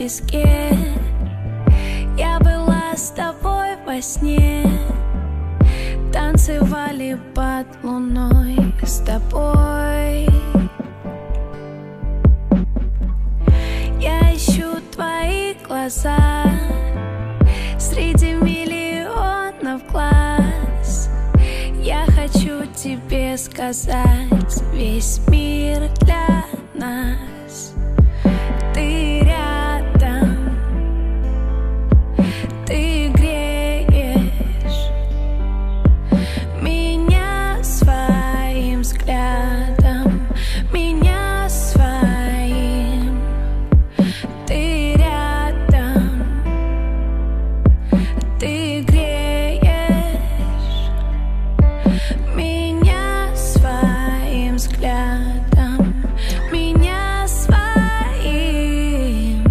песке. Я была с тобой во сне, танцевали под луной с тобой. Я ищу твои глаза среди миллионов глаз. Я хочу тебе сказать: весь мир для нас. Ты рядом, ты греешь меня своим взглядом, меня своим. Ты рядом, ты греешь меня своим взглядом, меня своим.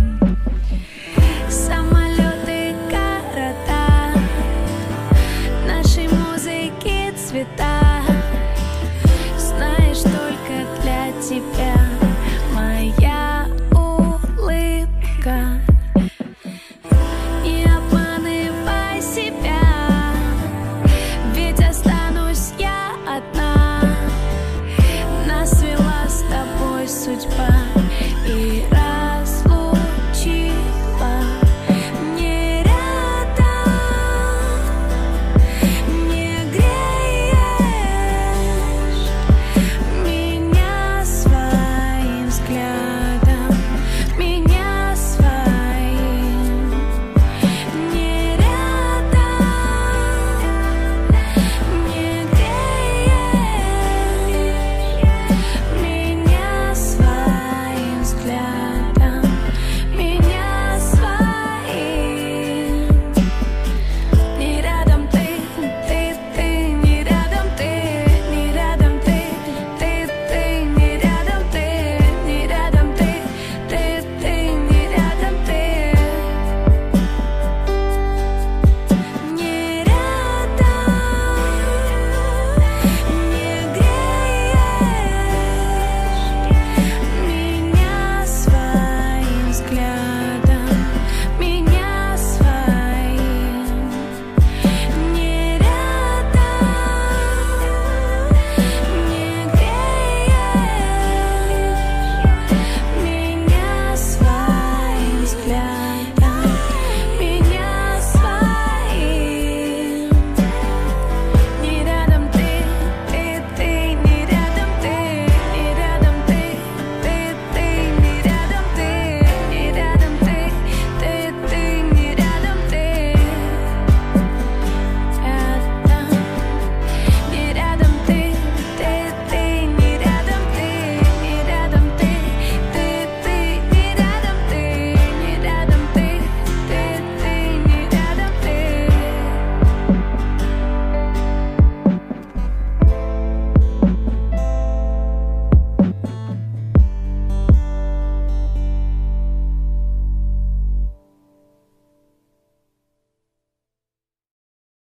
Самолеты, города, нашей музыки цвета, знаешь, только для тебя.